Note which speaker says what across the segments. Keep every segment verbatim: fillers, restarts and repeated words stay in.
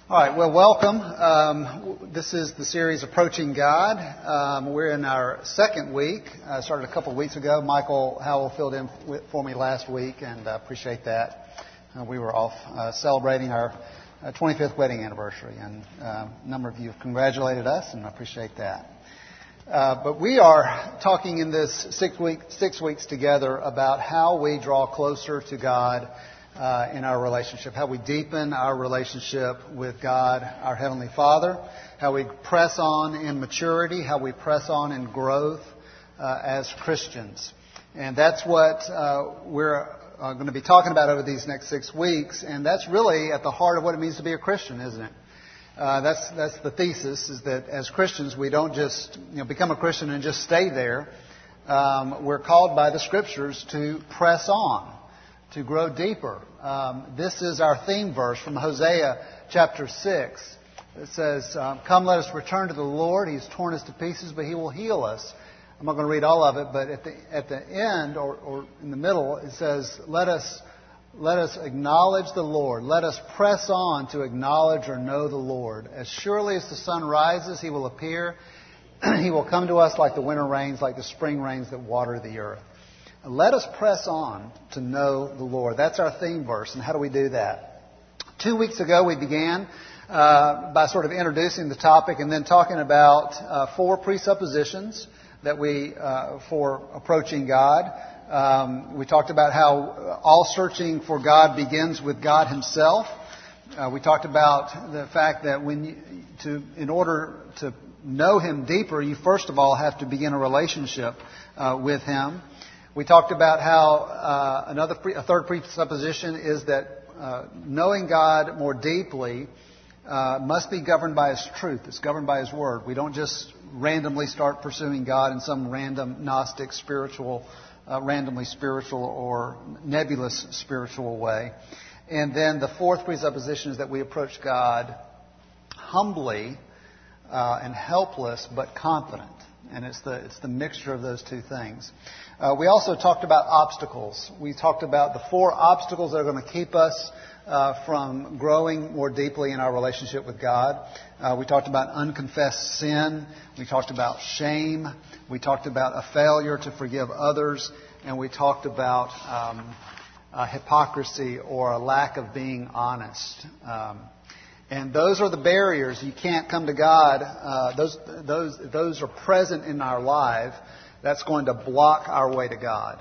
Speaker 1: All right, well, welcome. Um, this is the series Approaching God. Um, we're in our second week. I started a couple of weeks ago. Michael Howell filled in for me last week, and I appreciate that. Uh, we were off uh, celebrating our uh, twenty-fifth wedding anniversary, and uh, a number of you have congratulated us, and I appreciate that. Uh, but we are talking in this six, week, six weeks together about how we draw closer to God Uh, in our relationship, how we deepen our relationship with God, our Heavenly Father, how we press on in maturity, how we press on in growth uh, as Christians. And that's what uh, we're uh, going to be talking about over these next six weeks. And that's really at the heart of what it means to be a Christian, isn't it? Uh, that's that's the thesis, is that as Christians, we don't just you know, become a Christian and just stay there. Um, we're called by the Scriptures to press on, to grow deeper. Um, this is our theme verse from Hosea chapter six. It says, um, "Come, let us return to the Lord. He's torn us to pieces, but He will heal us." I'm not going to read all of it, but at the at the end or, or in the middle, it says, "Let us let us acknowledge the Lord. Let us press on to acknowledge or know the Lord. As surely as the sun rises, He will appear. He will come to us like the winter rains, like the spring rains that water the earth." Let us press on to know the Lord. That's our theme verse. And how do we do that? Two weeks ago, we began uh, by sort of introducing the topic and then talking about uh, four presuppositions that we uh, for approaching God. Um, we talked about how all searching for God begins with God Himself. Uh, we talked about the fact that when you, to in order to know Him deeper, you first of all have to begin a relationship uh, with Him. We talked about how uh, another pre- a third presupposition is that uh, knowing God more deeply uh, must be governed by His truth. It's governed by His Word. We don't just randomly start pursuing God in some random Gnostic spiritual, uh, randomly spiritual or nebulous spiritual way. And then the fourth presupposition is that we approach God humbly uh, and helpless but confident. And it's the it's the mixture of those two things. Uh, we also talked about obstacles. We talked about the four obstacles that are going to keep us uh, from growing more deeply in our relationship with God. Uh, we talked about unconfessed sin. We talked about shame. We talked about a failure to forgive others. And we talked about um, uh, hypocrisy or a lack of being honest. Um, And those are the barriers. You can't come to God. Uh, those, those, those are present in our life. That's going to block our way to God.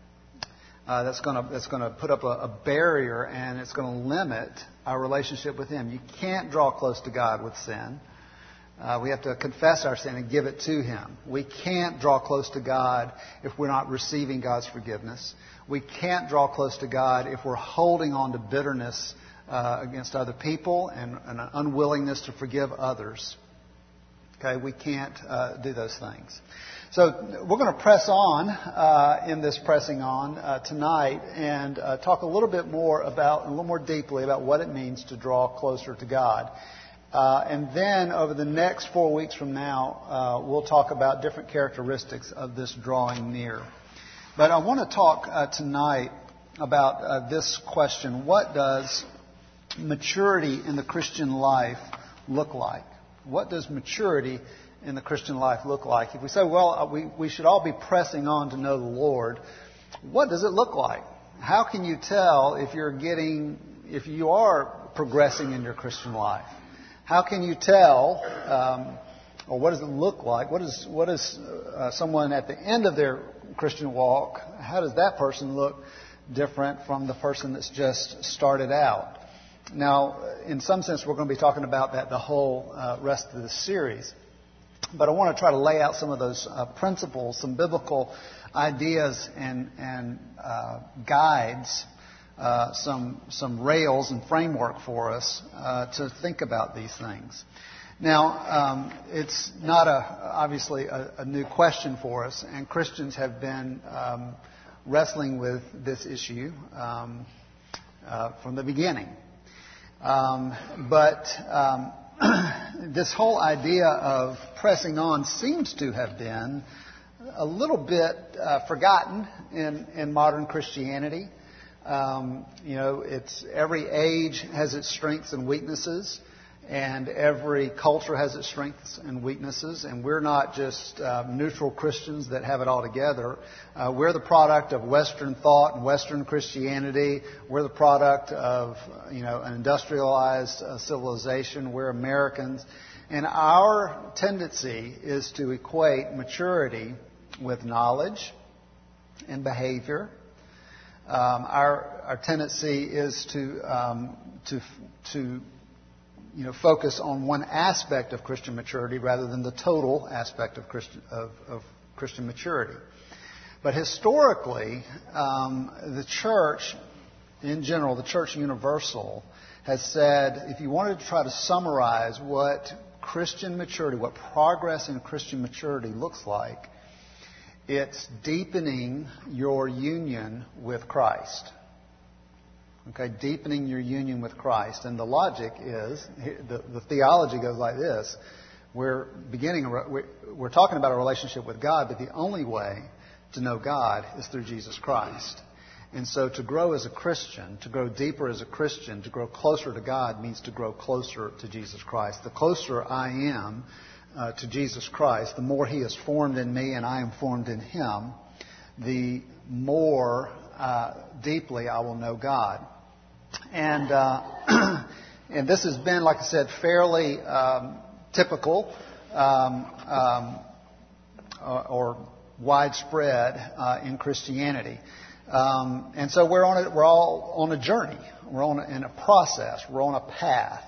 Speaker 1: Uh, that's going to, that's going to put up a, a barrier, and it's going to limit our relationship with Him. You can't draw close to God with sin. Uh, we have to confess our sin and give it to Him. We can't draw close to God if we're not receiving God's forgiveness. We can't draw close to God if we're holding on to bitterness Uh, against other people and, and an unwillingness to forgive others. Okay, we can't uh, do those things. So we're going to press on uh, in this pressing on uh, tonight and uh, talk a little bit more about, a little more deeply about what it means to draw closer to God. Uh, and then over the next four weeks from now, uh, we'll talk about different characteristics of this drawing near. But I want to talk uh, tonight about uh, this question: what does maturity in the Christian life look like? What does maturity in the Christian life look like? If we say, well, we, we should all be pressing on to know the Lord, what does it look like? How can you tell if you're getting, if you are progressing in your Christian life? How can you tell, um, or what does it look like? What is, what is uh, someone at the end of their Christian walk, how does that person look different from the person that's just started out? Now, in some sense, we're going to be talking about that the whole uh, rest of this series. But I want to try to lay out some of those uh, principles, some biblical ideas and, and uh, guides, uh, some some rails and framework for us uh, to think about these things. Now, um, it's not a obviously a, a new question for us, and Christians have been um, wrestling with this issue um, uh, from the beginning. Um, but um, this whole idea of pressing on seems to have been a little bit uh, forgotten in, in modern Christianity. Um, you know, it's every age has its strengths and weaknesses. And every culture has its strengths and weaknesses, and we're not just uh, neutral Christians that have it all together. Uh, we're the product of Western thought and Western Christianity. We're the product of, you know, an industrialized uh, civilization. We're Americans. And our tendency is to equate maturity with knowledge and behavior. Um, our, our tendency is to, um, to, to you know, focus on one aspect of Christian maturity rather than the total aspect of Christian, of, of Christian maturity. But historically, um, the church, in general, the church universal, has said, if you wanted to try to summarize what Christian maturity, what progress in Christian maturity looks like, it's deepening your union with Christ. Okay, deepening your union with Christ. And the logic is, the, the theology goes like this. We're beginning, a, we're, we're talking about a relationship with God, but the only way to know God is through Jesus Christ. And so to grow as a Christian, to grow deeper as a Christian, to grow closer to God means to grow closer to Jesus Christ. The closer I am uh, to Jesus Christ, the more He is formed in me and I am formed in Him, the more uh, deeply I will know God. And uh, and this has been, like I said, fairly um, typical um, um, or, or widespread uh, in Christianity. Um, and so we're on a, we're all on a journey. We're on a, in a process. We're on a path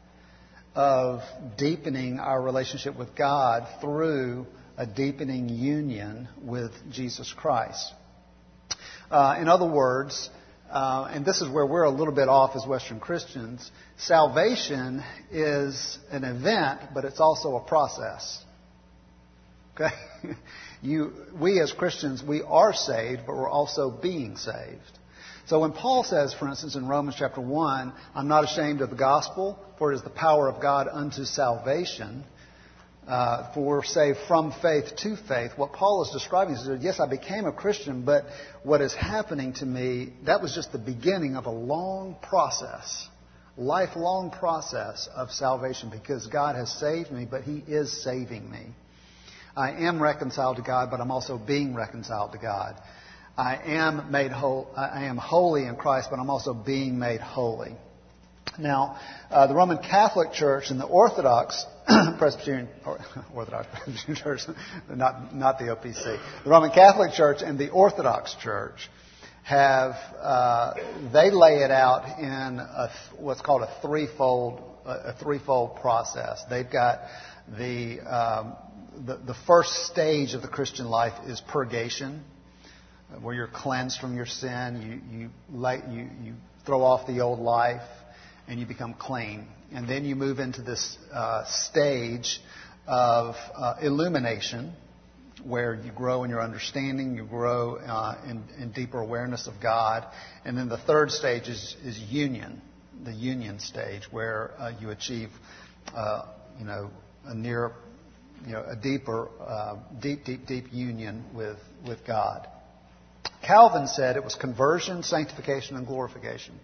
Speaker 1: of deepening our relationship with God through a deepening union with Jesus Christ. Uh, in other words, uh, and this is where we're a little bit off as Western Christians, salvation is an event, but it's also a process. Okay? You, we as Christians, we are saved, but we're also being saved. So when Paul says, for instance, in Romans chapter one, I'm not ashamed of the gospel, for it is the power of God unto salvation, uh, for we're saved from faith to faith. What Paul is describing is, yes, I became a Christian, but what is happening to me, that was just the beginning of a long process, lifelong process of salvation, because God has saved me, but He is saving me. I am reconciled to God, but I'm also being reconciled to God. I am made whole. I am holy in Christ, but I'm also being made holy. Now, uh, the Roman Catholic Church and the Orthodox Presbyterian or, Orthodox Presbyterian Church, not not the O P C, the Roman Catholic Church and the Orthodox Church have uh, they lay it out in a, what's called a threefold a threefold process. They've got the um, The, the first stage of the Christian life is purgation, where you're cleansed from your sin. You you, light, you you throw off the old life, and you become clean. And then you move into this uh, stage of uh, illumination, where you grow in your understanding, you grow uh, in, in deeper awareness of God. And then the third stage is, is union, the union stage, where uh, you achieve, uh, you know, a near You know, a deeper, uh, deep, deep, deep union with, with God. Calvin said it was conversion, sanctification, and glorification.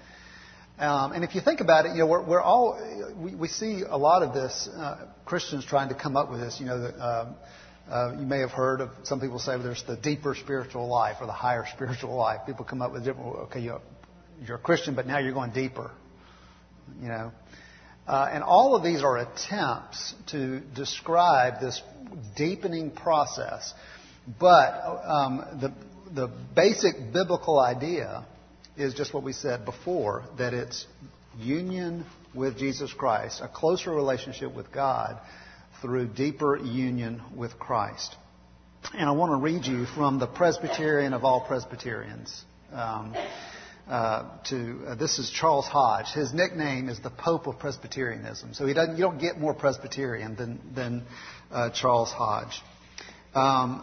Speaker 1: Um, and if you think about it, you know, we're, we're all, we, we see a lot of this, uh, Christians trying to come up with this. You know, that, um, uh, you may have heard of some people say there's the deeper spiritual life or the higher spiritual life. People come up with different, okay, you're, you're a Christian, but now you're going deeper, you know. Uh, and all of these are attempts to describe this deepening process. But um, the, the basic biblical idea is just what we said before, that it's union with Jesus Christ, a closer relationship with God through deeper union with Christ. And I want to read you from the Presbyterian of all Presbyterians. Um, Uh, to uh, this is Charles Hodge. His nickname is the Pope of Presbyterianism. So he doesn't. You don't get more Presbyterian than than uh, Charles Hodge. Um,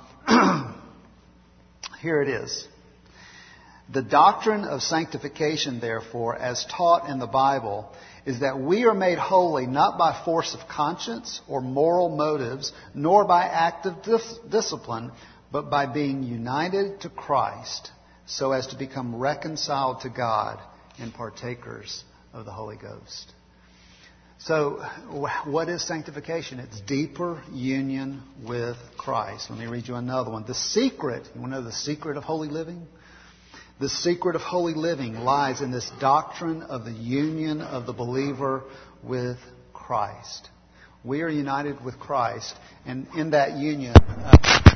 Speaker 1: here it is. The doctrine of sanctification, therefore, as taught in the Bible, is that we are made holy not by force of conscience or moral motives, nor by active dis- discipline, but by being united to Christ, so as to become reconciled to God and partakers of the Holy Ghost. So, what is sanctification? It's deeper union with Christ. Let me read you another one. The secret, you want to know the secret of holy living? The secret of holy living lies in this doctrine of the union of the believer with Christ. We are united with Christ, and in that union, uh,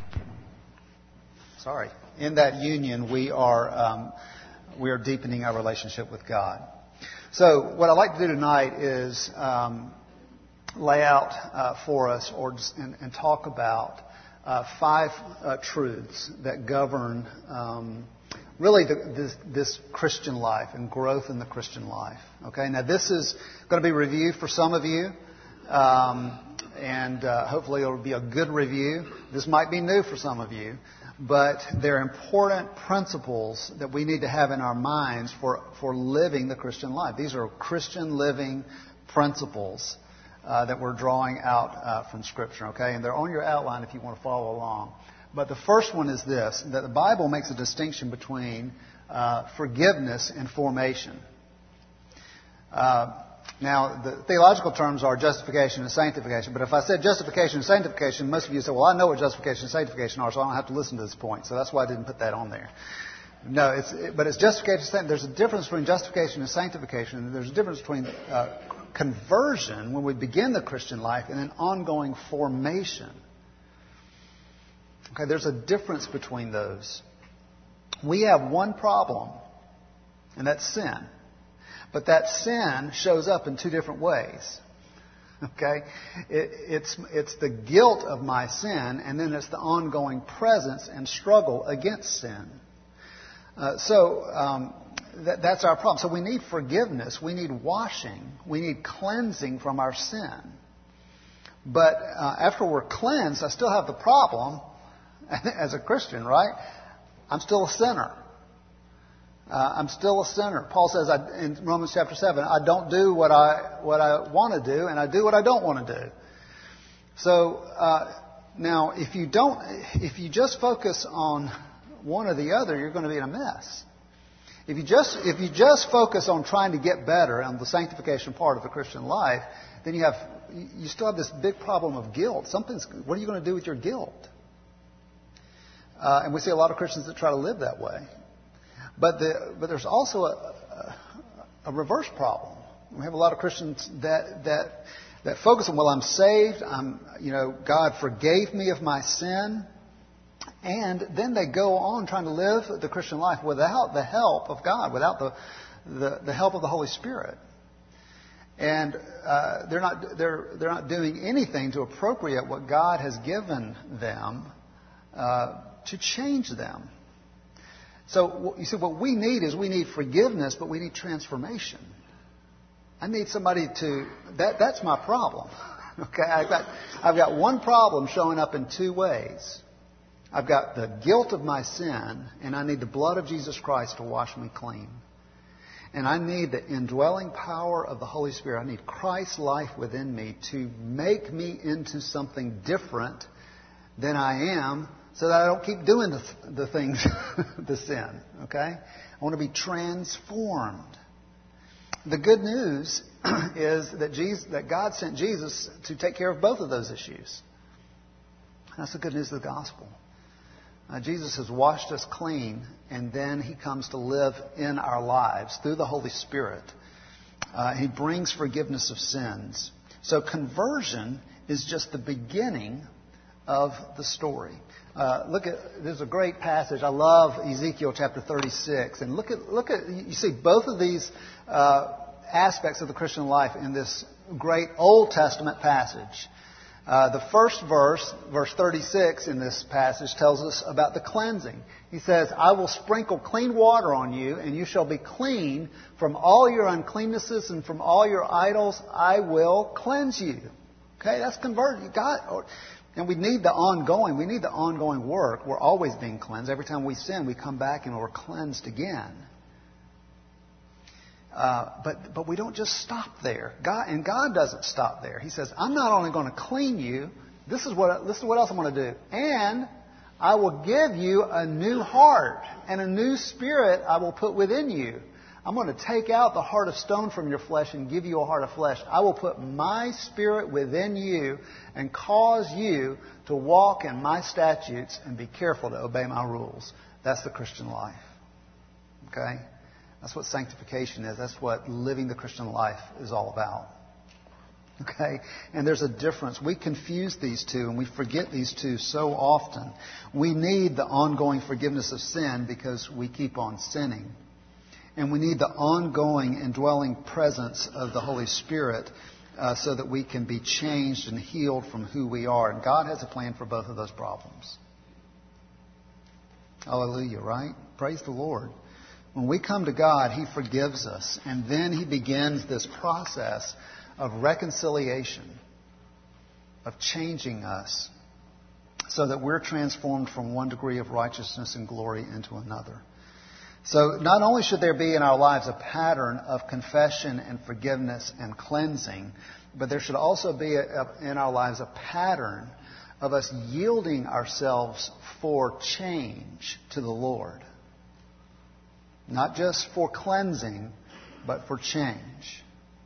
Speaker 1: sorry, in that union, we are um, we are deepening our relationship with God. So, what I'd like to do tonight is um, lay out uh, for us, or just, and, and talk about uh, five uh, truths that govern um, really the, this, this Christian life and growth in the Christian life. Okay, now this is going to be review for some of you, um, and uh, hopefully it'll be a good review. This might be new for some of you. But they're important principles that we need to have in our minds for, for living the Christian life. These are Christian living principles uh, that we're drawing out uh, from Scripture, okay? And they're on your outline if you want to follow along. But the first one is this, that the Bible makes a distinction between uh, forgiveness and formation. Uh, Now, the theological terms are justification and sanctification. But if I said justification and sanctification, most of you say, well, I know what justification and sanctification are, so I don't have to listen to this point. So that's why I didn't put that on there. No, it's, but it's justification. There's a difference between justification and sanctification. There's a difference between uh, conversion, when we begin the Christian life, and an ongoing formation. Okay, there's a difference between those. We have one problem, and that's sin. But that sin shows up in two different ways. Okay? It, it's, it's the guilt of my sin, and then it's the ongoing presence and struggle against sin. Uh, so um, that, that's our problem. So we need forgiveness. We need washing. We need cleansing from our sin. But uh, after we're cleansed, I still have the problem as a Christian, right? I'm still a sinner. Uh, I'm still a sinner. Paul says I, in Romans chapter seven, I don't do what I what I want to do, and I do what I don't want to do. So uh, now, if you don't, if you just focus on one or the other, you're going to be in a mess. If you just if you just focus on trying to get better on the sanctification part of the Christian life, then you have you still have this big problem of guilt. Something's. What are you going to do with your guilt? Uh, and we see a lot of Christians that try to live that way. But, the, but there's also a, a, a reverse problem. We have a lot of Christians that, that, that focus on, well, I'm saved. I'm, you know, God forgave me of my sin. And then they go on trying to live the Christian life without the help of God, without the, the, the help of the Holy Spirit. And uh, they're not, they're, they're not doing anything to appropriate what God has given them uh, to change them. So, you see, what we need is we need forgiveness, but we need transformation. I need somebody to... That, that's my problem. Okay? I've got, I've got one problem showing up in two ways. I've got the guilt of my sin, and I need the blood of Jesus Christ to wash me clean. And I need the indwelling power of the Holy Spirit. I need Christ's life within me to make me into something different than I am, so that I don't keep doing the, the things, the sin, okay? I want to be transformed. The good news is that Jesus, that God sent Jesus to take care of both of those issues. That's the good news of the gospel. Uh, Jesus has washed us clean, and then He comes to live in our lives through the Holy Spirit. Uh, he brings forgiveness of sins. So conversion is just the beginning of the story. Uh, look at, there's a great passage. I love Ezekiel chapter thirty-six. And look at, look at, you see both of these uh, aspects of the Christian life in this great Old Testament passage. Uh, the first verse, verse thirty-six in this passage, tells us about the cleansing. He says, I will sprinkle clean water on you, and you shall be clean from all your uncleannesses and from all your idols. I will cleanse you. Okay, that's conversion. God... And we need the ongoing, we need the ongoing work. We're always being cleansed. Every time we sin, we come back and we're cleansed again. Uh, but but we don't just stop there. God and God doesn't stop there. He says, I'm not only going to clean you. This is what this is what else I'm going to do. And I will give you a new heart and a new spirit I will put within you. I'm going to take out the heart of stone from your flesh and give you a heart of flesh. I will put my Spirit within you and cause you to walk in my statutes and be careful to obey my rules. That's the Christian life. Okay? That's what sanctification is. That's what living the Christian life is all about. Okay? And there's a difference. We confuse these two and we forget these two so often. We need the ongoing forgiveness of sin because we keep on sinning. And we need the ongoing indwelling presence of the Holy Spirit uh, so that we can be changed and healed from who we are. And God has a plan for both of those problems. Hallelujah, right? Praise the Lord. When we come to God, He forgives us. And then He begins this process of reconciliation, of changing us so that we're transformed from one degree of righteousness and glory into another. So not only should there be in our lives a pattern of confession and forgiveness and cleansing, but there should also be a, a, in our lives a pattern of us yielding ourselves for change to the Lord. Not just for cleansing, but for change.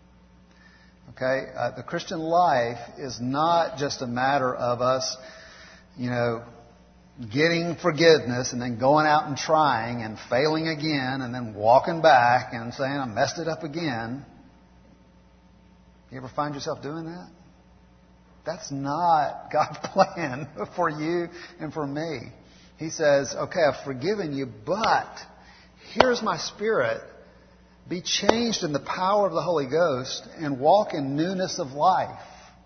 Speaker 1: Okay? Uh, the Christian life is not just a matter of us, you know, getting forgiveness and then going out and trying and failing again and then walking back and saying, I messed it up again. You ever find yourself doing that? That's not God's plan for you and for me. He says, okay, I've forgiven you, but here's my Spirit. Be changed in the power of the Holy Ghost and walk in newness of life.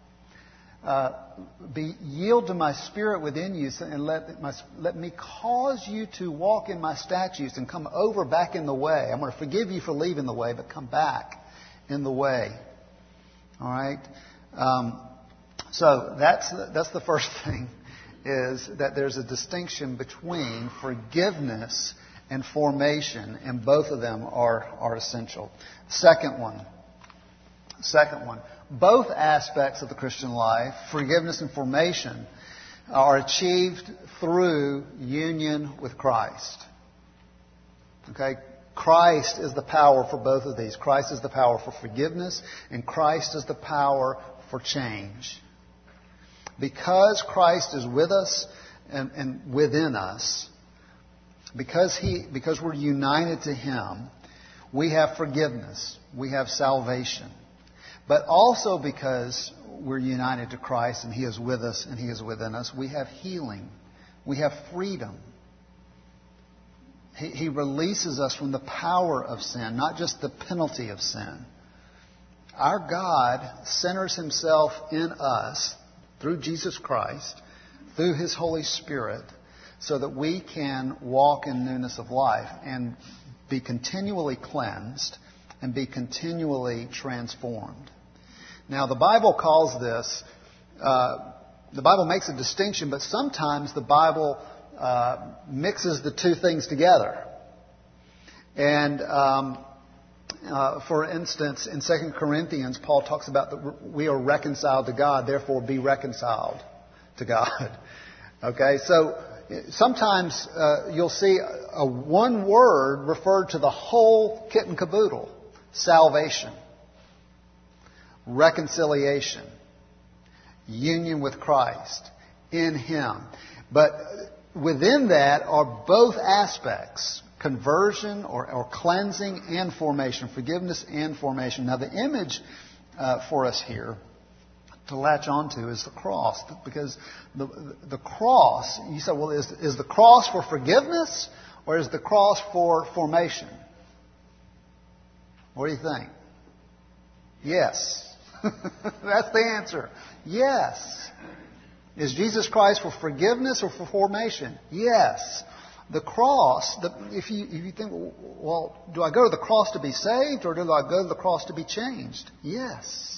Speaker 1: Uh, be yield to my Spirit within you and let my, let me cause you to walk in my statutes and come over back in the way. I'm going to forgive you for leaving the way, but come back in the way. All right? Um, so that's that's the first thing, is that there's a distinction between forgiveness and formation, and both of them are, are essential. Second one. Second one. Both aspects of the Christian life, forgiveness and formation, are achieved through union with Christ. Okay? Christ is the power for both of these. Christ is the power for forgiveness, and Christ is the power for change. Because Christ is with us and, and within us, because he, because we're united to Him, we have forgiveness. We have salvation. But also because we're united to Christ and He is with us and He is within us, we have healing. We have freedom. He, he releases us from the power of sin, not just the penalty of sin. Our God centers Himself in us through Jesus Christ, through His Holy Spirit, so that we can walk in newness of life and be continually cleansed and be continually transformed. Now, the Bible calls this, uh, the Bible makes a distinction, but sometimes the Bible uh, mixes the two things together. And um, uh, for instance, in Second Corinthians, Paul talks about that we are reconciled to God, therefore be reconciled to God. Okay, so sometimes uh, you'll see a, a one word referred to the whole kit and caboodle: salvation, reconciliation, union with Christ, in Him. But within that are both aspects: conversion or, or cleansing and formation, forgiveness and formation. Now, the image uh, for us here to latch onto is the cross, because the the cross, you say, well, is, is the cross for forgiveness or is the cross for formation? What do you think? Yes. That's the answer. Yes. Is Jesus Christ for forgiveness or for formation? Yes. The cross, the, if you if you think, well, do I go to the cross to be saved or do I go to the cross to be changed? Yes.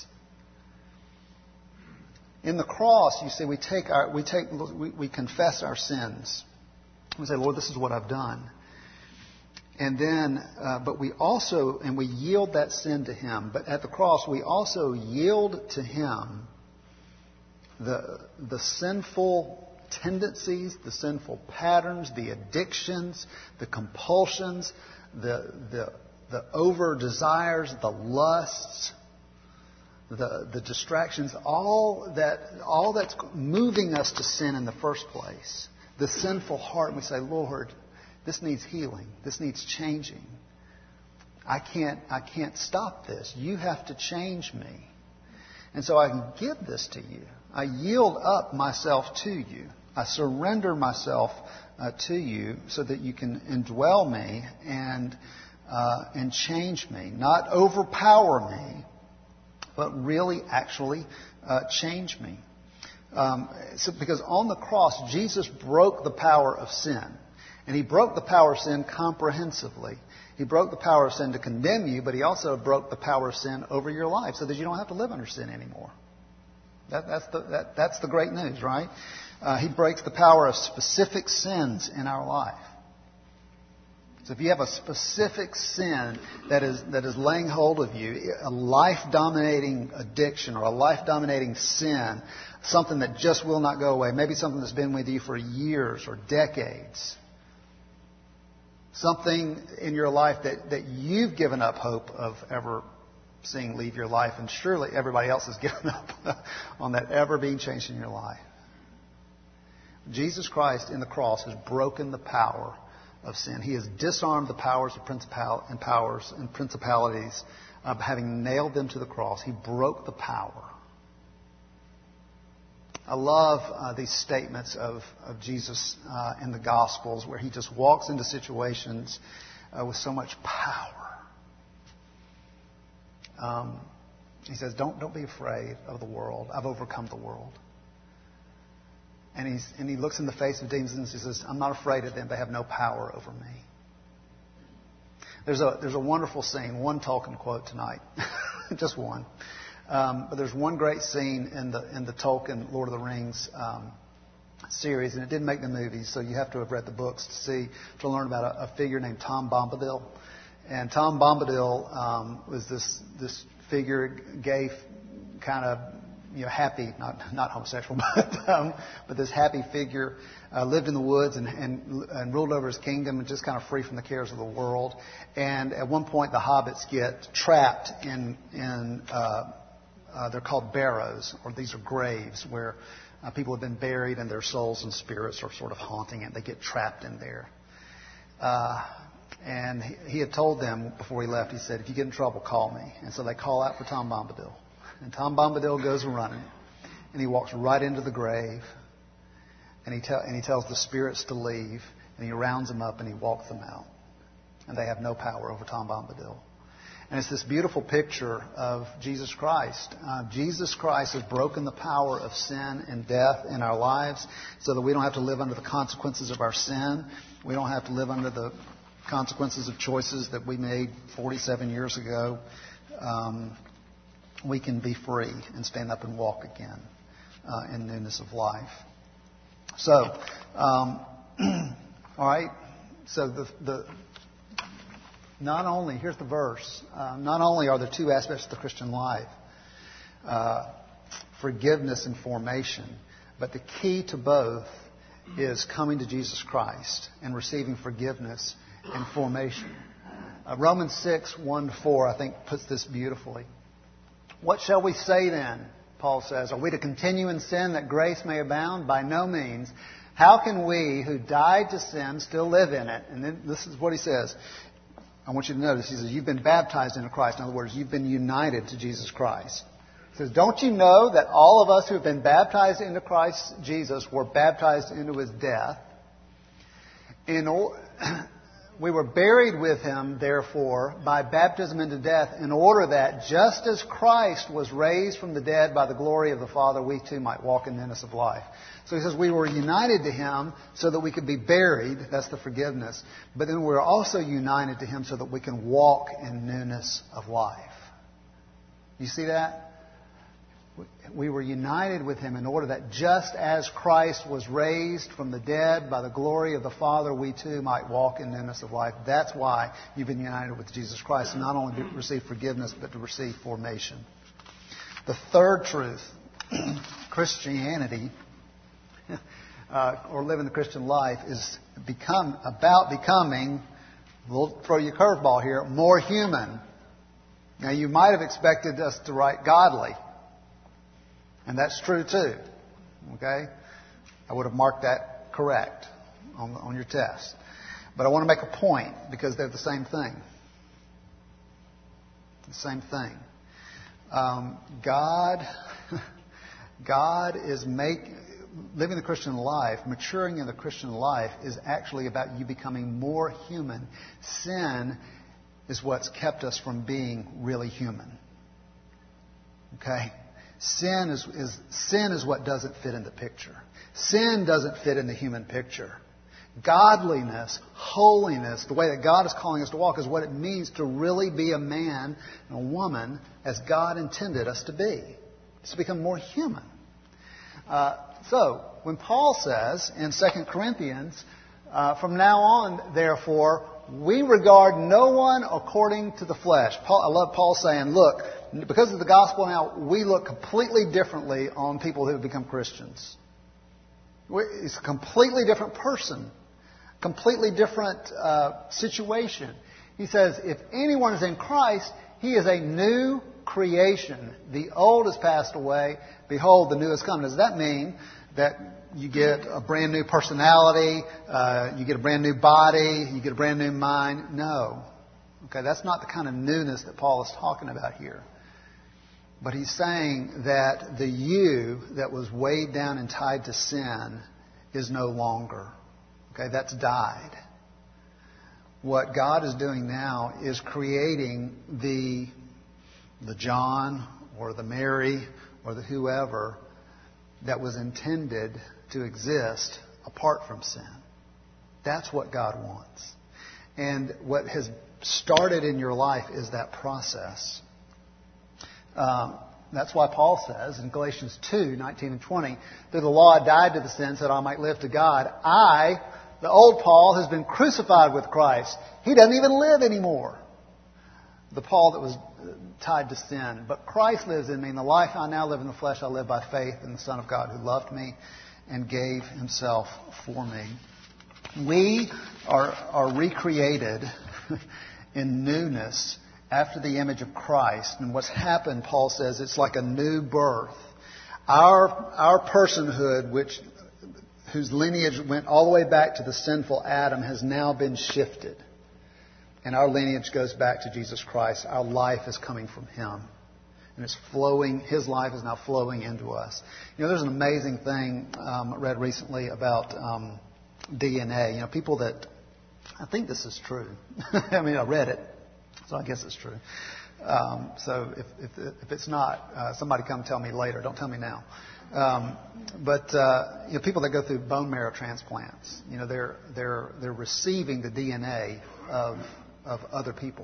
Speaker 1: In the cross, you see, we take our we take we, we confess our sins. We say, Lord, this is what I've done. And then, uh, but we also, and we yield that sin to Him. But at the cross, we also yield to Him the the sinful tendencies, the sinful patterns, the addictions, the compulsions, the the the over desires, the lusts, the the distractions, all that all that's moving us to sin in the first place. The sinful heart, and we say, Lord, this needs healing. This needs changing. I can't I can't stop this. You have to change me. And so I can give this to you. I yield up myself to you. I surrender myself uh, to you so that you can indwell me and uh, and change me. Not overpower me, but really actually uh, change me. Um, so because on the cross, Jesus broke the power of sin. And He broke the power of sin comprehensively. He broke the power of sin to condemn you, but He also broke the power of sin over your life so that you don't have to live under sin anymore. That, that's, the, that, that's the great news, right? Uh, he breaks the power of specific sins in our life. So if you have a specific sin that is that is laying hold of you, a life-dominating addiction or a life-dominating sin, something that just will not go away, maybe something that's been with you for years or decades, something in your life that, that you've given up hope of ever seeing leave your life, and surely everybody else has given up on that ever being changed in your life. Jesus Christ in the cross has broken the power of sin. He has disarmed the powers of principal and powers and principalities, uh, having nailed them to the cross. He broke the power. I love uh, these statements of, of Jesus uh, in the Gospels where He just walks into situations uh, with so much power. Um, he says, don't, don't be afraid of the world. I've overcome the world. And, he's, and he looks in the face of demons and he says, I'm not afraid of them. They have no power over me. There's a, there's a wonderful scene, one Tolkien quote tonight. Just one. Um, but there's one great scene in the in the Tolkien Lord of the Rings um, series, and it didn't make the movies, so you have to have read the books to see to learn about a, a figure named Tom Bombadil. And Tom Bombadil um, was this this figure, gay, kind of you know happy, not not homosexual, but um, but this happy figure uh, lived in the woods and, and and ruled over his kingdom and just kind of free from the cares of the world. And at one point, the hobbits get trapped in in uh, Uh, they're called barrows, or these are graves where uh, people have been buried and their souls and spirits are sort of haunting it. They get trapped in there. Uh, and he, he had told them before he left, he said, if you get in trouble, call me. And so they call out for Tom Bombadil. And Tom Bombadil goes running, and he walks right into the grave, and he, tell, and he tells the spirits to leave, and he rounds them up and he walks them out. And they have no power over Tom Bombadil. And it's this beautiful picture of Jesus Christ. Uh, Jesus Christ has broken the power of sin and death in our lives so that we don't have to live under the consequences of our sin. We don't have to live under the consequences of choices that we made forty-seven years ago. Um, we can be free and stand up and walk again uh, in newness of life. So, um, all right. So the the Not only, here's the verse, uh, not only are there two aspects of the Christian life, uh, forgiveness and formation, but the key to both is coming to Jesus Christ and receiving forgiveness and formation. Uh, Romans six, one to four, I think, puts this beautifully. What shall we say then, Paul says? Are we to continue in sin that grace may abound? By no means. How can we who died to sin still live in it? And then this is what he says. I want you to notice, he says, you've been baptized into Christ. In other words, you've been united to Jesus Christ. He says, don't you know that all of us who have been baptized into Christ Jesus were baptized into His death? In or- we were buried with Him, therefore, by baptism into death, in order that, just as Christ was raised from the dead by the glory of the Father, we too might walk in newness of life. So he says we were united to Him so that we could be buried. That's the forgiveness. But then we're also united to Him so that we can walk in newness of life. You see that? We were united with Him in order that just as Christ was raised from the dead by the glory of the Father, we too might walk in newness of life. That's why you've been united with Jesus Christ, not only to receive forgiveness, but to receive formation. The third truth, Christianity, uh, or living the Christian life, is become about becoming We'll throw you a curveball here. More human. Now, you might have expected us to write godly. And that's true, too. Okay? I would have marked that correct on, on your test. But I want to make a point because they're the same thing. The same thing. Um, God, God is make, living the Christian life, maturing in the Christian life is actually about you becoming more human. Sin is what's kept us from being really human. Okay? Sin is, is, sin is what doesn't fit in the picture. Sin doesn't fit in the human picture. Godliness, holiness, the way that God is calling us to walk is what it means to really be a man and a woman as God intended us to be. It's to become more human. Uh, so, when Paul says in Second Corinthians, uh, from now on, therefore, we regard no one according to the flesh. Paul, I love Paul saying, look, because of the gospel now, we look completely differently on people who have become Christians. It's a completely different person, completely different uh, situation. He says, if anyone is in Christ, he is a new creation. The old has passed away. Behold, the new has come. Does that mean that you get a brand new personality, uh, you get a brand new body, you get a brand new mind? No. Okay, that's not the kind of newness that Paul is talking about here. But he's saying that the you that was weighed down and tied to sin is no longer. Okay, that's died. What God is doing now is creating the, the John or the Mary or the whoever that was intended to exist apart from sin. That's what God wants. And what has started in your life is that process. Um, that's why Paul says in Galatians two, nineteen and twenty, through the law I died to the sins that I might live to God. I, the old Paul, has been crucified with Christ. He doesn't even live anymore. The Paul that was tied to sin. But Christ lives in me, and the life I now live in the flesh I live by faith in the Son of God who loved me and gave himself for me. We are, are recreated in newness after the image of Christ. And what's happened, Paul says, it's like a new birth. Our, our personhood, which, whose lineage went all the way back to the sinful Adam, has now been shifted. And our lineage goes back to Jesus Christ. Our life is coming from Him. And it's flowing, His life is now flowing into us. You know, there's an amazing thing um, I read recently about um, D N A. You know, people that, I think this is true. I mean, I read it, so I guess it's true. Um, so if, if, if it's not, uh, somebody come tell me later. Don't tell me now. Um, but uh, you know, people that go through bone marrow transplants, you know, they're they're they're receiving the D N A of of other people.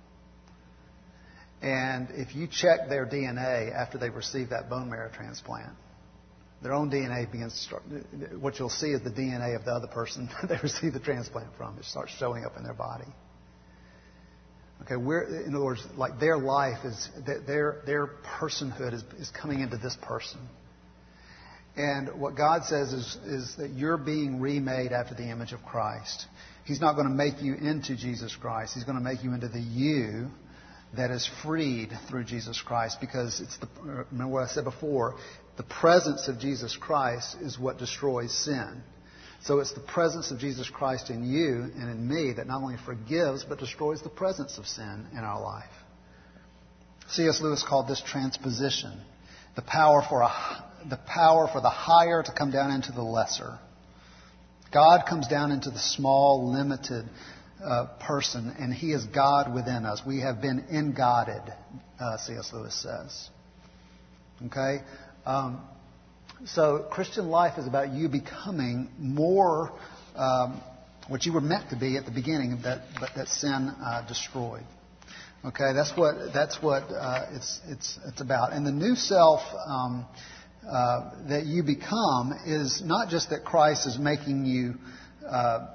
Speaker 1: And if you check their D N A after they've received that bone marrow transplant, their own D N A begins to start. What you'll see is the D N A of the other person that they received the transplant from. It starts showing up in their body. Okay, we're, in other words, like their life is, their their personhood is, is coming into this person. And what God says is, is that you're being remade after the image of Christ. He's not going to make you into Jesus Christ. He's going to make you into the you that is freed through Jesus Christ. Because it's the, remember what I said before, the presence of Jesus Christ is what destroys sin. So it's the presence of Jesus Christ in you and in me that not only forgives, but destroys the presence of sin in our life. C S Lewis called this transposition. The power for a, the power for the higher to come down into the lesser. God comes down into the small, limited uh, person, and He is God within us. We have been in-Godded, uh, C S Lewis says. Okay? Um, so Christian life is about you becoming more um, what you were meant to be at the beginning, that, but that sin uh, destroyed. Okay, that's what that's what uh, it's it's it's about. And the new self um, uh, that you become is not just that Christ is making you uh,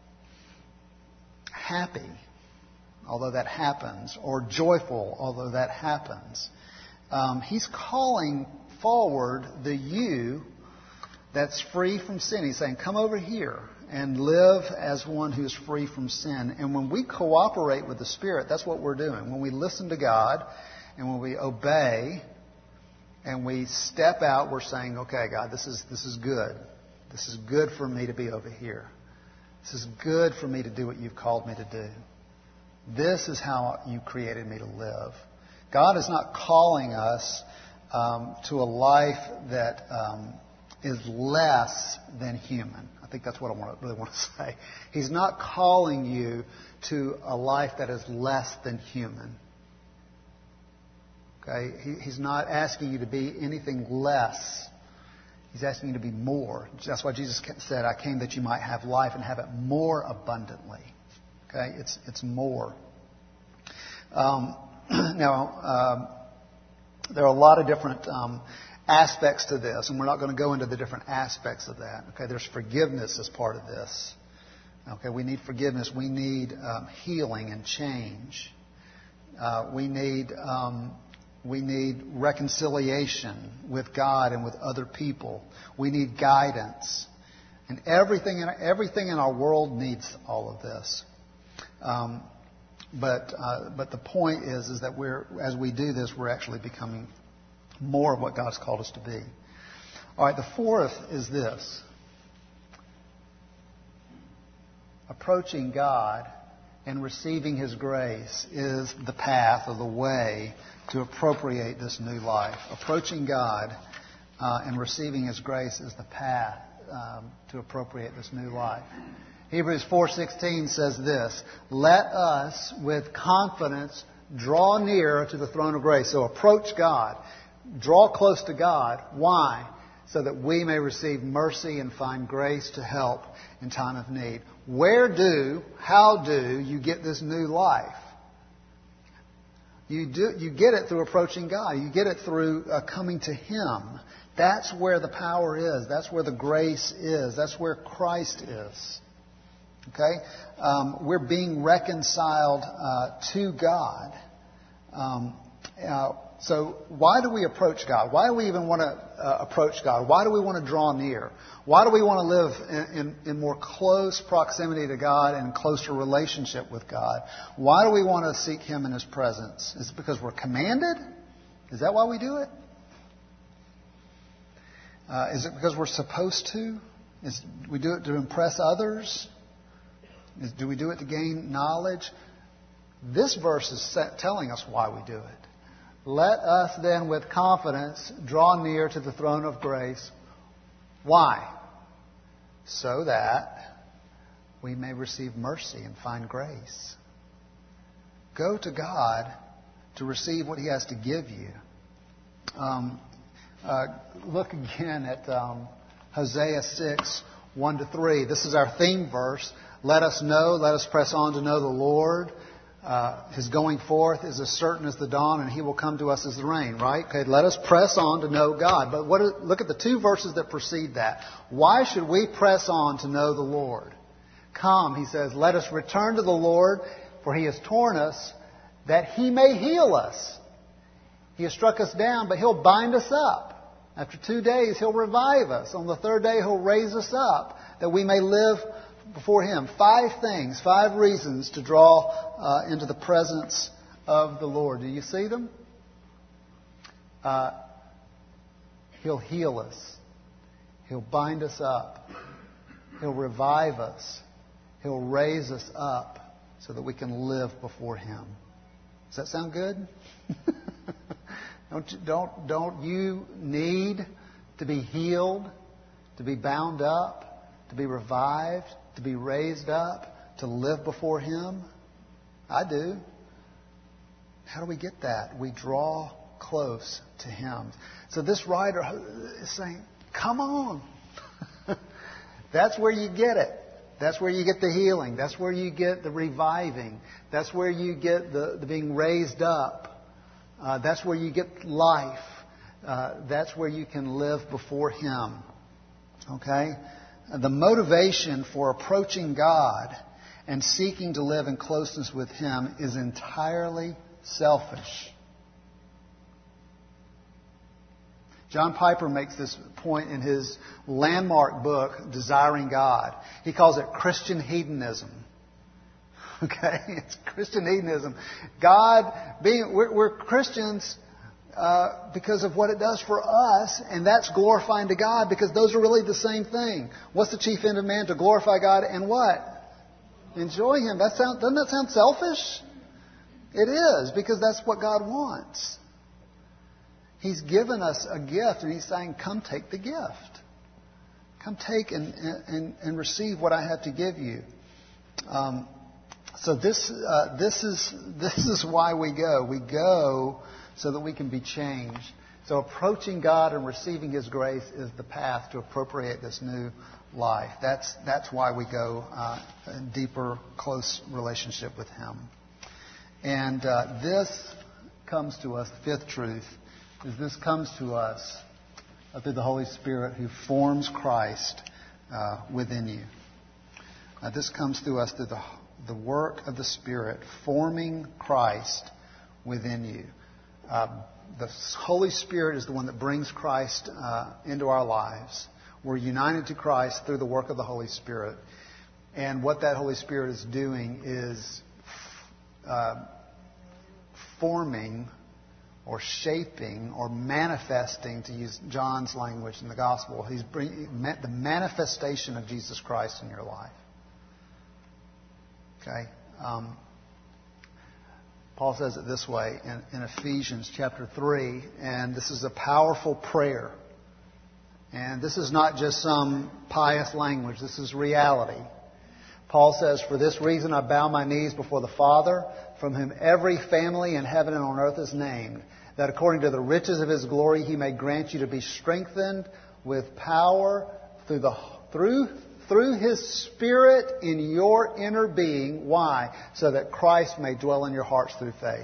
Speaker 1: happy, although that happens, or joyful, although that happens. Um, he's calling forward the you that's free from sin. He's saying, "Come over here." and live as one who is free from sin. And when we cooperate with the Spirit, that's what we're doing. When we listen to God and when we obey and we step out, we're saying, okay, God, this is this is good. This is good for me to be over here. This is good for me to do what you've called me to do. This is how you created me to live. God is not calling us um, to a life that um, is less than human. I think that's what I want to, really want to say. He's not calling you to a life that is less than human. Okay? He, he's not asking you to be anything less. He's asking you to be more. That's why Jesus said, I came that you might have life and have it more abundantly. Okay? It's, it's more. Um, now, um, there are a lot of different um, aspects to this, and we're not going to go into the different aspects of that. Okay, there's forgiveness as part of this. Okay, we need forgiveness. We need um, healing and change. Uh, we need um, we need reconciliation with God and with other people. We need guidance, and everything in everything in our world needs all of this. Um, but uh, but the point is is that we're as we do this, we're actually becoming more of what God's called us to be. All right, the fourth is this. Approaching God and receiving His grace is the path or the way to appropriate this new life. Approaching God uh, and receiving His grace is the path um, to appropriate this new life. Hebrews four sixteen says this, let us with confidence draw near to the throne of grace. So approach God. Draw close to God. Why? So that we may receive mercy and find grace to help in time of need. Where do, how do you get this new life? You do, you get it through approaching God. You get it through uh, coming to Him. That's where the power is. That's where the grace is. That's where Christ is. Okay? Um, we're being reconciled uh, to God. Um, uh, So why do we approach God? Why do we even want to uh, approach God? Why do we want to draw near? Why do we want to live in, in, in more close proximity to God and closer relationship with God? Why do we want to seek Him in His presence? Is it because we're commanded? Is that why we do it? Uh, is it because we're supposed to? Is, do we do it to impress others? Is, do we do it to gain knowledge? This verse is set, telling us why we do it. Let us then with confidence draw near to the throne of grace. Why? So that we may receive mercy and find grace. Go to God to receive what He has to give you. Um, uh, look again at um, Hosea six, one to three. This is our theme verse. Let us know, let us press on to know the Lord. Uh, his going forth is as certain as the dawn, and He will come to us as the rain, right? Okay, let us press on to know God. But what are, look at the two verses that precede that. Why should we press on to know the Lord? Come, He says, let us return to the Lord, for He has torn us, that He may heal us. He has struck us down, but He'll bind us up. After two days, He'll revive us. On the third day, He'll raise us up, that we may live before Him. Five things, five reasons to draw uh, into the presence of the Lord. Do you see them? Uh, he'll heal us. He'll bind us up. He'll revive us. He'll raise us up so that we can live before Him. Does that sound good? don't, you, don't, don't you need to be healed, to be bound up, to be revived, to be raised up, to live before Him? I do. How do we get that? We draw close to Him. So this writer is saying, come on. That's where you get it. That's where you get the healing. That's where you get the reviving. That's where you get the, the being raised up. Uh, that's where you get life. Uh, that's where you can live before Him. Okay? The motivation for approaching God and seeking to live in closeness with Him is entirely selfish. John Piper makes this point in his landmark book, Desiring God. He calls it Christian hedonism. Okay? It's Christian hedonism. God, being, we're, we're Christians uh, because of what it does for us, and that's glorifying to God, because those are really the same thing. What's the chief end of man? To glorify God and what? Enjoy Him. That sound, doesn't that sound selfish? It is, because that's what God wants. He's given us a gift, and He's saying, come take the gift. Come take and, and, and receive what I have to give you. Um, so this uh, this is this is why we go. We go so that we can be changed. So approaching God and receiving His grace is the path to appropriate this new life. That's that's why we go uh, a deeper, close relationship with Him. And uh, this comes to us, the fifth truth, is this comes to us through the Holy Spirit who forms Christ uh, within you. Uh, this comes to us through the, the work of the Spirit forming Christ within you. Uh, the Holy Spirit is the one that brings Christ uh, into our lives. We're united to Christ through the work of the Holy Spirit. And what that Holy Spirit is doing is uh, forming or shaping or manifesting, to use John's language in the Gospel. He's bringing the manifestation of Jesus Christ in your life. Okay? Um, Paul says it this way in, in Ephesians chapter three, and this is a powerful prayer. And this is not just some pious language. This is reality. Paul says, "For this reason I bow my knees before the Father, from whom every family in heaven and on earth is named, that according to the riches of His glory He may grant you to be strengthened with power through the through through His Spirit in your inner being." Why? So that Christ may dwell in your hearts through faith.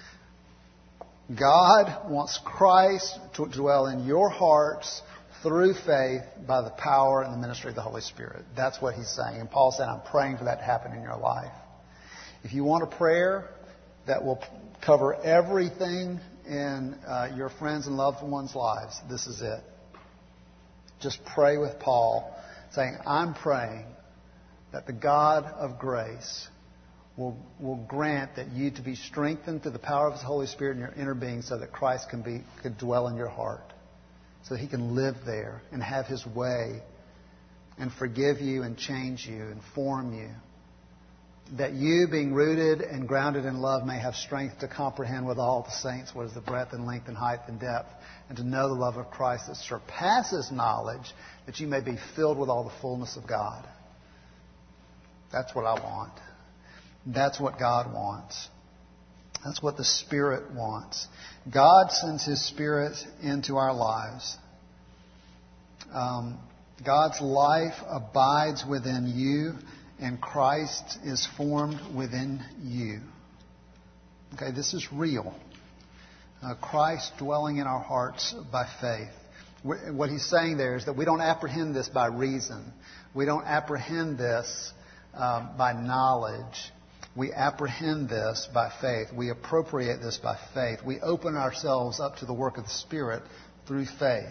Speaker 1: God wants Christ to dwell in your hearts through faith by the power and the ministry of the Holy Spirit. That's what he's saying. And Paul said, I'm praying for that to happen in your life. If you want a prayer that will cover everything in uh, your friends and loved ones' lives, this is it. Just pray with Paul, saying, I'm praying that the God of grace will, will grant that you to be strengthened through the power of His Holy Spirit in your inner being, so that Christ can be could dwell in your heart, so that He can live there and have His way and forgive you and change you and form you. That you, being rooted and grounded in love, may have strength to comprehend with all the saints what is the breadth and length and height and depth, and to know the love of Christ that surpasses knowledge, that you may be filled with all the fullness of God. That's what I want. That's what God wants. That's what the Spirit wants. God sends His Spirit into our lives. Um, God's life abides within you, and Christ is formed within you. Okay, this is real. Uh, Christ dwelling in our hearts by faith. What he's saying there is that we don't apprehend this by reason. We don't apprehend this uh, by knowledge. We apprehend this by faith. We appropriate this by faith. We open ourselves up to the work of the Spirit through faith.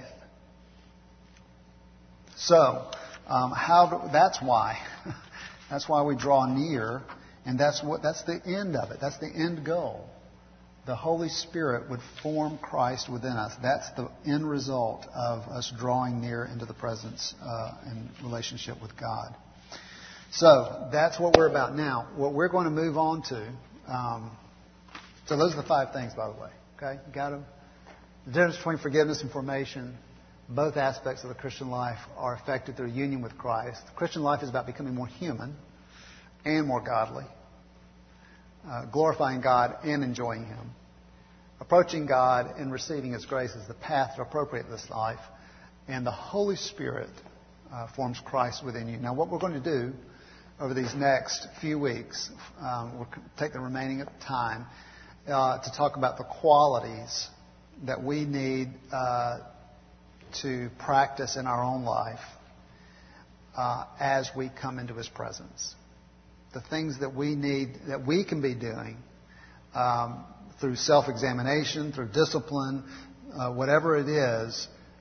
Speaker 1: So, um, how do, that's why. That's why we draw near, and that's what that's the end of it. That's the end goal. The Holy Spirit would form Christ within us. That's the end result of us drawing near into the presence uh, and relationship with God. So that's what we're about now. What we're going to move on to. Um, so those are the five things, by the way. Okay, you got them. The difference between forgiveness and formation. Both aspects of the Christian life are affected through union with Christ. The Christian life is about becoming more human and more godly, uh, glorifying God and enjoying Him. Approaching God and receiving His grace is the path to appropriate this life, and the Holy Spirit uh, forms Christ within you. Now, what we're going to do over these next few weeks, um, we'll take the remaining time uh, to talk about the qualities that we need uh, to practice in our own life uh, as we come into His presence. The things that we need, that we can be doing um, through self-examination, through discipline, uh, whatever it is,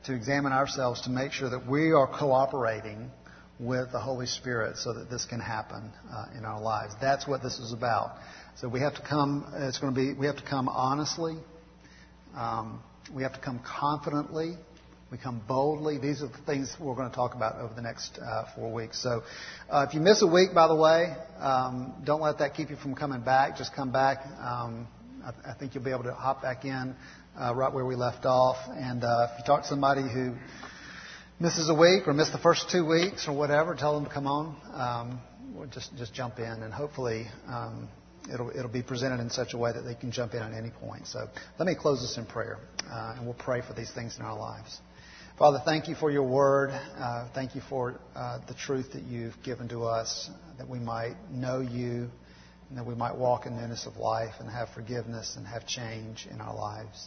Speaker 1: to examine ourselves to make sure that we are cooperating with the Holy Spirit so that this can happen uh, in our lives. That's what this is about. So we have to come, it's going to be, we have to come honestly. Um, we have to come confidently. We come boldly. These are the things we're going to talk about over the next uh, four weeks. So uh, if you miss a week, by the way, um, don't let that keep you from coming back. Just come back. Um, I, I think you'll be able to hop back in uh, right where we left off. And uh, if you talk to somebody who misses a week or missed the first two weeks or whatever, tell them to come on. Um, we'll just just jump in, and hopefully um, it'll it'll be presented in such a way that they can jump in at any point. So let me close this in prayer, uh, and we'll pray for these things in our lives. Father, thank you for your word. Uh, thank you for uh, the truth that you've given to us, that we might know you, and that we might walk in newness of life and have forgiveness and have change in our lives.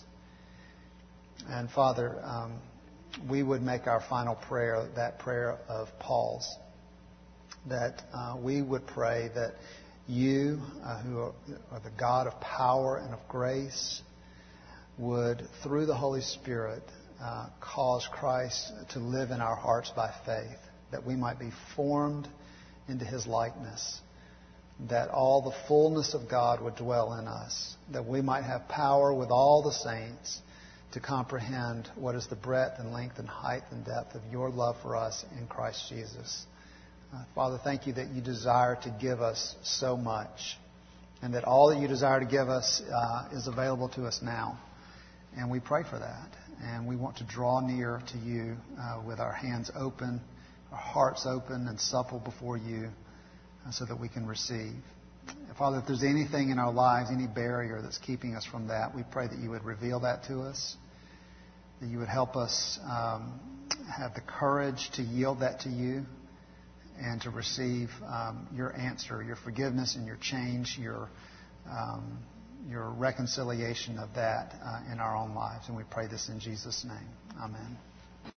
Speaker 1: And Father, um, we would make our final prayer that prayer of Paul's, that uh, we would pray that you, uh, who are, are the God of power and of grace, would, through the Holy Spirit, uh, cause Christ to live in our hearts by faith, that we might be formed into His likeness, that all the fullness of God would dwell in us, that we might have power with all the saints to comprehend what is the breadth and length and height and depth of your love for us in Christ Jesus. Uh, Father, thank you that you desire to give us so much, and that all that you desire to give us uh, is available to us now. And we pray for that. And we want to draw near to you uh, with our hands open, our hearts open and supple before you, uh, so that we can receive. Father, if there's anything in our lives, any barrier that's keeping us from that, we pray that you would reveal that to us, that you would help us um, have the courage to yield that to you and to receive um, your answer, your forgiveness and your change, your um, your reconciliation of that uh, in our own lives. And we pray this in Jesus' name. Amen.